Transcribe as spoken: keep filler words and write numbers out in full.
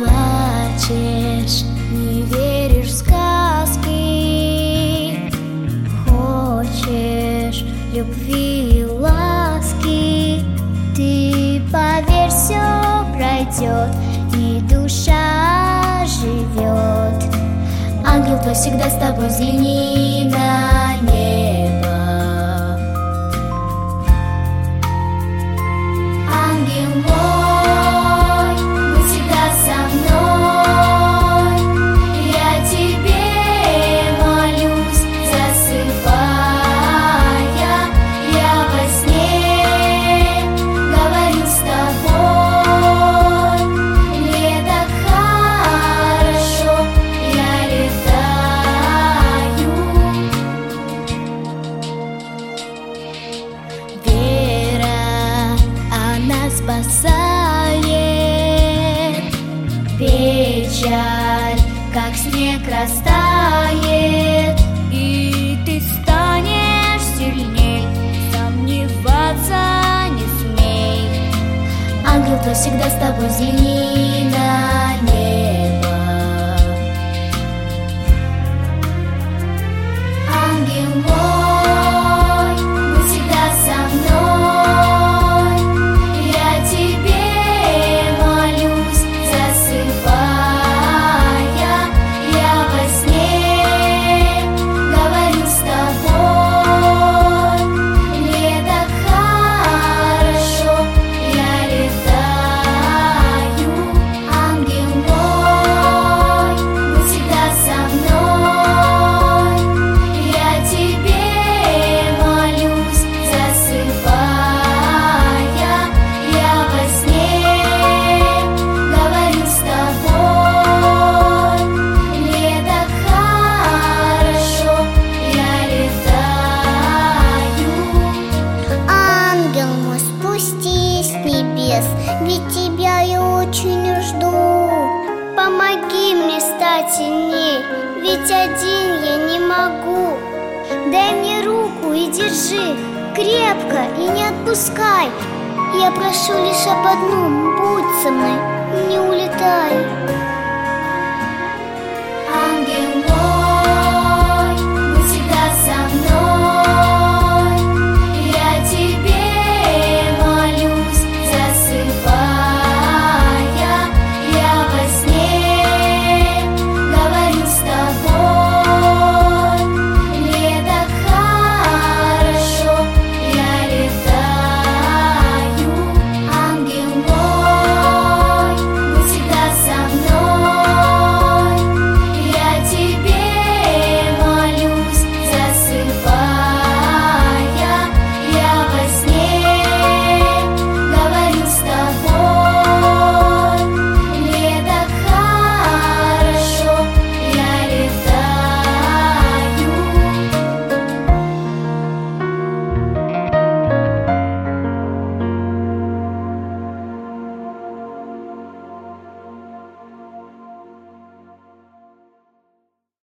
плачешь, не веришь в сказки, хочешь любви и ласки. Ты поверь, все пройдет, и душа живет. Ангел твой всегда с тобой, взгляни на небо. Ангел мой, будь всегда со мной, я тебе молюсь, засыпая. Я во сне говорю с тобой, мне так хорошо, я летаю. Вера, она спасает, печаль, как снег, растает, и ты станешь сильней, сомневаться не смей. Ангел твой всегда с тобой, взгляни на небо. Ангел мой, будь всегда со мной, я тебе молюсь, засыпая. Я во сне говорю с тобой, мне так хорошо, я летаю. Ангел мой, будь всегда со мной, я тебе молюсь, засыпая. Я во сне говорю с тобой, мне так хорошо, я летаю. Ангел мой, спустись с небес, ведь тебя я очень жду. Помоги мне стать сильней, ведь один я не могу. Дай мне руку и держи крепко и не отпускай. Я прошу лишь об одном, будь со мной, не улетай.